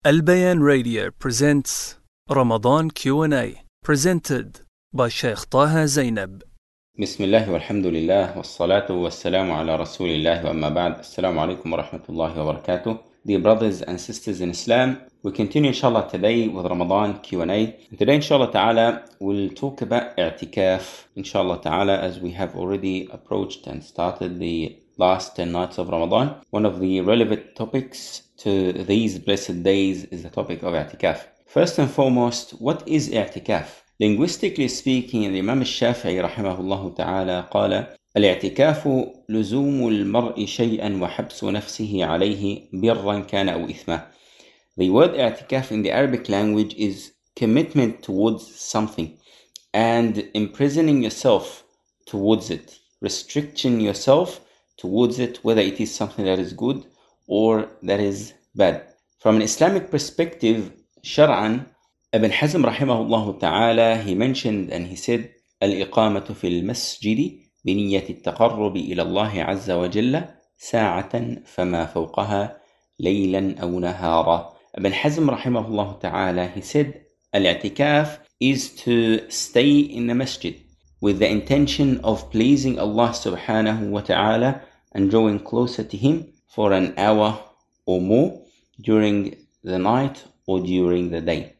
Al-Bayan Radio presents Ramadan Q&A, presented by Sheikh Taha Zainab. بسم الله والحمد لله والصلاة والسلام على رسول الله وأما بعد. Assalamu alaikum wa rahmatullahi wa barakatuh. Dear brothers and sisters in Islam, we continue inshallah today with Ramadan Q&A. And today inshallah ta'ala we'll talk about i'tikaf inshallah ta'ala, as we have already approached and started the last 10 nights of Ramadan. One of the relevant topics to these blessed days is the topic of i'tikaf. First and foremost, what is i'tikaf? Linguistically speaking, Imam al-Shafi'i rahimahullah ta'ala قال الاعتكاف لزوم المرء شيئا وحبس نفسه عليه برا كان أو إثما. The word i'tikaf in the Arabic language is commitment towards something and imprisoning yourself towards it, restricting yourself towards it, whether it is something that is good or that is bad. From an Islamic perspective, shar'an, Ibn Hazm rahimahullah ta'ala, he mentioned and he said, الإقامة في المسجد بنية التقرب إلى الله عز وجل ساعة فما فوقها ليلا أو نهارا. Ibn Hazm rahimahullah ta'ala, he said, al-i'tikaf is to stay in the masjid with the intention of pleasing Allah subhanahu wa ta'ala and drawing closer to Him for an hour or more during the night or during the day.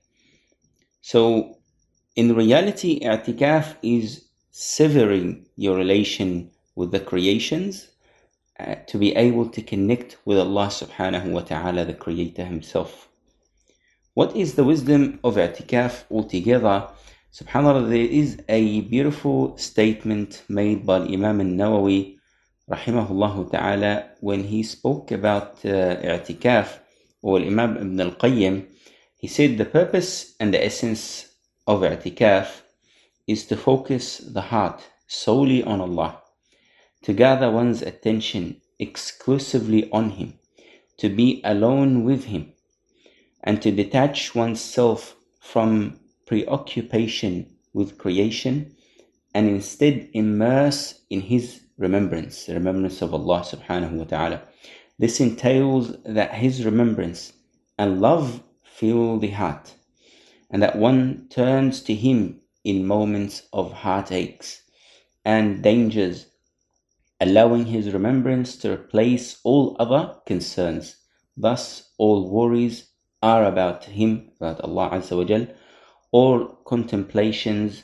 So, in reality, i'tikaf is severing your relation with the creations to be able to connect with Allah subhanahu wa ta'ala, the Creator Himself. What is the wisdom of i'tikaf altogether? SubhanAllah, there is a beautiful statement made by Imam al-Nawawi rahimahullah ta'ala when he spoke about i'tikaf, or Imam Ibn al-Qayyim. He said the purpose and the essence of i'tikaf is to focus the heart solely on Allah, to gather one's attention exclusively on Him, to be alone with Him, and to detach oneself from preoccupation with creation and instead immerse in His remembrance, the remembrance of Allah subhanahu wa ta'ala. This entails that His remembrance and love fill the heart, and that one turns to Him in moments of heartaches and dangers, allowing His remembrance to replace all other concerns. Thus, all worries are about Him, about Allah Azza wa Jal. All contemplations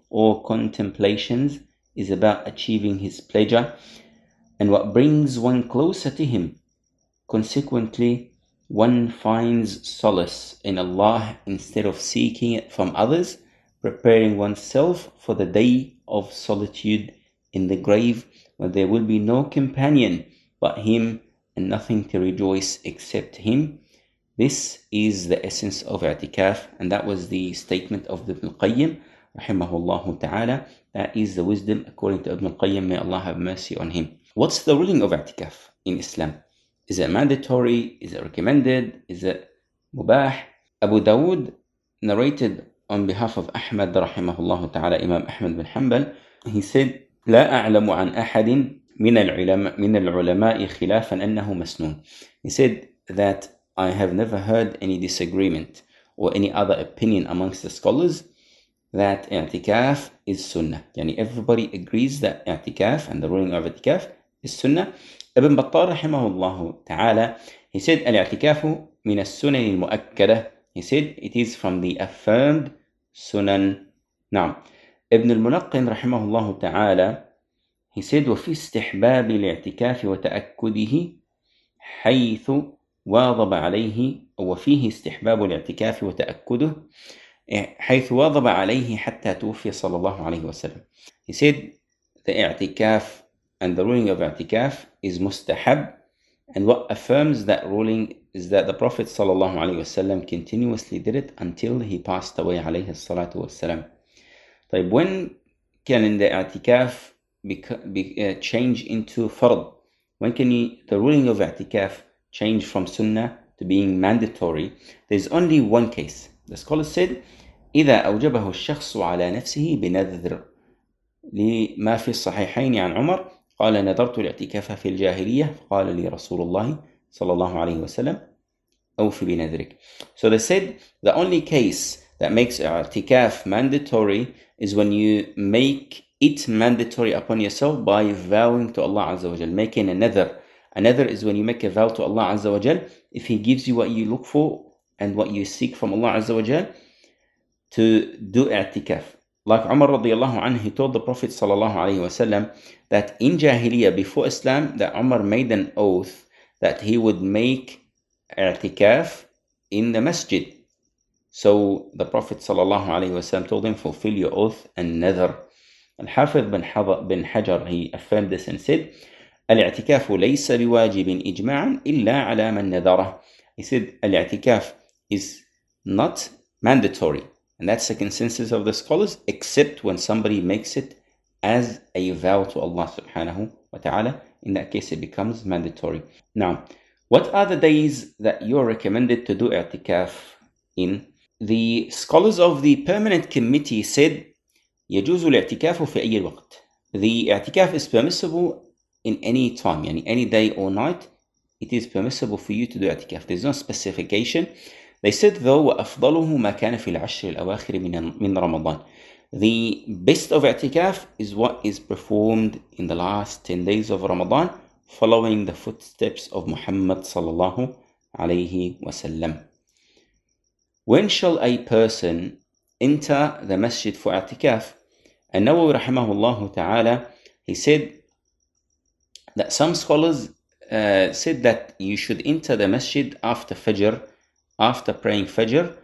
is about achieving His pleasure and what brings one closer to Him. Consequently, one finds solace in Allah instead of seeking it from others, preparing oneself for the day of solitude in the grave, where there will be no companion but Him and nothing to rejoice except Him. This is the essence of i'tikaf, and that was the statement of Ibn al-Qayyim rahimahullah ta'ala. That is the wisdom according to Ibn al-Qayyim, may Allah have mercy on him. What's the ruling of i'tikaf in Islam? Is it mandatory? Is it recommended? Is it mubah? Abu Dawood narrated on behalf of Ahmad rahimahullah ta'ala, Imam Ahmad bin Hanbal, he said, لا أعلم عن أحد من العلماء خلافا أنه مسنون. He said that I have never heard any disagreement or any other opinion amongst the scholars that i'tikaf is sunnah. Yani everybody agrees that i'tikaf and the ruling of i'tikaf is sunnah. Ibn Battal rahimahullah ta'ala, he said, al-i'tikafu min as-sunan al-mu'akkada. He said it is from the affirmed sunan. Now, Ibn al-Munaqqin rahimahullah ta'ala, he said, وفي استحباب الاعتكاف وتأكده حيث واظب عليه، وفيه استحباب الاعتكاف وتأكده حيث واظب عليه حتى توفي صلى الله عليه وسلم. He said the i'tikaf and the ruling of i'tikaf is mustahab, and what affirms that ruling is that the Prophet sallallahu alaihi wasallam continuously did it until he passed away alayhi salatu wasalam. طيب, when can the i'tikaf change into fard? When can the ruling of i'tikaf change from sunnah to being mandatory? There's only one case. The scholars said, إذا أوجبه الشخص على نفسه بنذر لما في الصحيحين عن عمر قال نذرت الاعتكاف في الجاهلية فقال لي رسول الله صلى الله عليه وسلم أوفِ بنذرك. So they said the only case that makes i'tikaf mandatory is when you make it mandatory upon yourself by vowing to Allah Azza wa Jal, making a nadhr. A nadhr is when you make a vow to Allah Azza wa Jal. If He gives you what you look for and what you seek from Allah Azza wa Jal, to do i'tikaf. Like Umar radiallahu anhu, he told the Prophet sallallahu alayhi wasallam that in Jahiliyyah, before Islam, that Umar made an oath that he would make i'tikaf in the masjid. So the Prophet sallallahu alayhi wasallam told him, fulfill your oath and nadhr. Al-Hafidh bin Hajar, he affirmed this and said, الاعتكاف ليس بواجب إجماعا إلا على من نذره. He said, al-i'tikaf is not mandatory. And that's the consensus of the scholars, except when somebody makes it as a vow to Allah subhanahu wa ta'ala. In that case, it becomes mandatory. Now, what are the days that you're recommended to do i'tikaf in? The scholars of the permanent committee said, يجوز الاعتكاف في أي وقت. The i'tikaf is permissible in any time, yani any day or night. It is permissible for you to do i'tikaf. There's no specification. They said though, وأفضله ما كان في العشر الأواخر من رمضان. The best of i'tikaf is what is performed in the last 10 days of Ramadan, following the footsteps of Muhammad sallallahu alayhi wasallam. When shall a person enter the masjid for i'tikaf? An-Nawawi rahimahullah ta'ala, he said that some scholars said that you should enter the masjid after Fajr, after praying Fajr.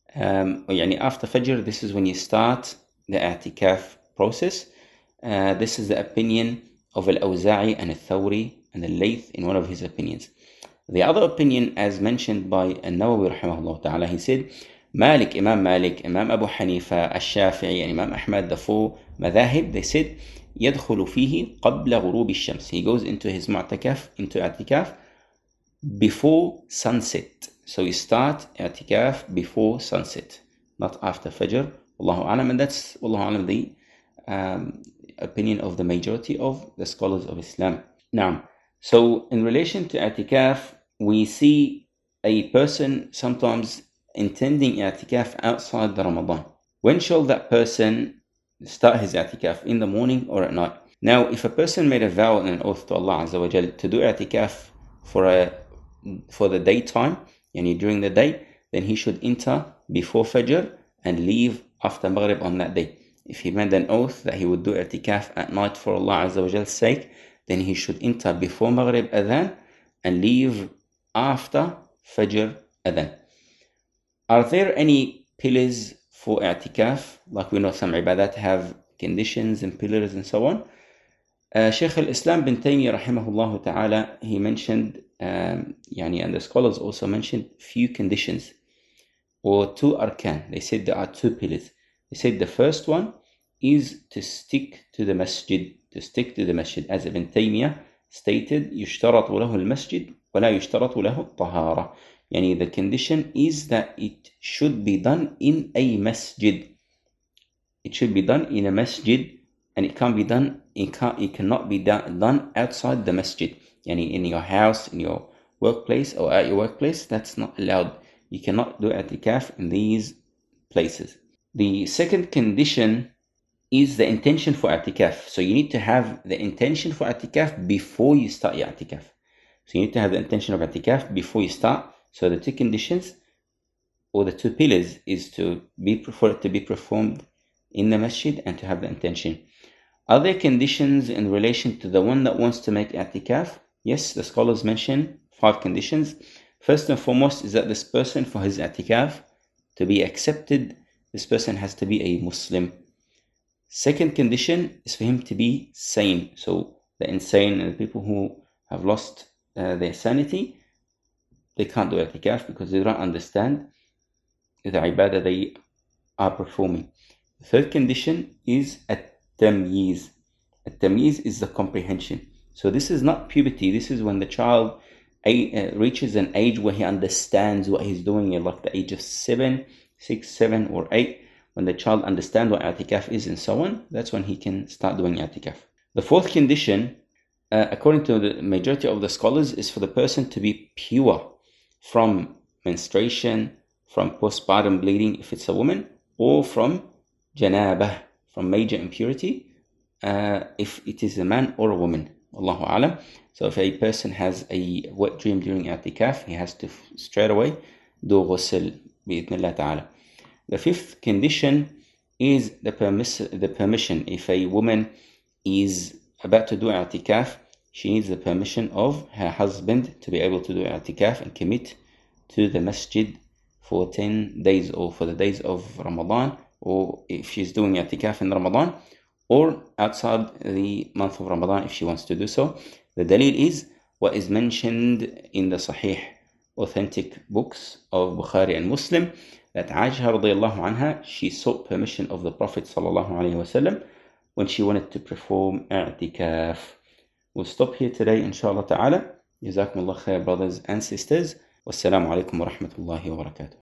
After Fajr, this is when you start the i'tikaf process. This is the opinion of Al-Awza'i and Al-Thawri and Al-Layth in one of his opinions. The other opinion, as mentioned by An-Nawawi rahimahullah ta'ala, he said, Imam Malik, Imam Abu Hanifa, Al-Shafi'i, and Imam Ahmad, the four madhahib, they said, يدخل فيه قبل غروب الشمس. He goes into his mu'takaf, into i'tikaf, before sunset. So you start i'tikaf before sunset, not after Fajr. Wallahu alam, and that's Wallahu alam the opinion of the majority of the scholars of Islam. Now, so in relation to i'tikaf, we see a person sometimes intending i'tikaf outside the Ramadan. When shall that person start his i'tikaf, in the morning or at night? Now, if a person made a vow and an oath to Allah Azza wa Jal to do i'tikaf for the daytime, yani during the day, then he should enter before Fajr and leave after Maghrib on that day. If he made an oath that he would do i'tikaf at night for Allah Azza wa Jal's sake, then he should enter before Maghrib adhan and leave after Fajr adhan. Are there any pillars for i'tikaf? Like we know some ibadat have conditions and pillars and so on. Shaykh al-Islam bin Taymiyyah rahimahullah ta'ala, he mentioned, and the scholars also mentioned few conditions or two arkan. They said there are two pillars. They said the first one is to stick to the masjid, as Ibn Taymiyyah stated, يشترط له المسجد ولا يشترط له الطهارة. The condition is that it should be done in a masjid. It should be done in a masjid, and it can't be done. It cannot be done outside the masjid. In your house, in your workplace, or at your workplace, that's not allowed. You cannot do i'tikaf in these places. The second condition is the intention for i'tikaf. So you need to have the intention for i'tikaf before you start your i'tikaf. So you need to have the intention of i'tikaf before you start. So the two conditions, or the two pillars, is for it to be performed in the masjid and to have the intention. Are there conditions in relation to the one that wants to make i'tikaf? Yes, the scholars mention 5 conditions. First and foremost is that this person, for his i'tikaf to be accepted, this person has to be a Muslim. Second condition is for him to be sane. So the insane and the people who have lost their sanity, they can't do i'tikaf because they don't understand the ibadah they are performing. The third condition is at-tamyiz. At-tamyiz is the comprehension. So this is not puberty. This is when the child reaches an age where he understands what he's doing, like the age of 6, 7, or 8. When the child understands what i'tikaf is and so on, that's when he can start doing i'tikaf. The fourth condition, according to the majority of the scholars, is for the person to be pure from menstruation, from postpartum bleeding if it's a woman, or from janabah, from major impurity, if it is a man or a woman. Allahu A'lam. So if a person has a wet dream during i'tikaf, he has to straight away do ghusl bi'idhnillah ta'ala. The fifth condition is the permission. If a woman is about to do i'tikaf, she needs the permission of her husband to be able to do i'tikaf and commit to the masjid for 10 days or for the days of Ramadan, or if she's doing i'tikaf in Ramadan, or outside the month of Ramadan if she wants to do so. The dalil is what is mentioned in the Sahih authentic books of Bukhari and Muslim, that Aisha radiallahu anha, she sought permission of the Prophet sallallahu alaihi wasallam when she wanted to perform i'tikaf. We'll stop here today inshallah ta'ala. Jazakumullah khair, brothers and sisters. Wassalamu alaikum wa rahmatullahi wa barakatuh.